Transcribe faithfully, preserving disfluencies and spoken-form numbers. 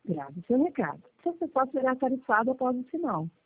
Grave seu recado. Seu pessoal será tarifado após o sinal.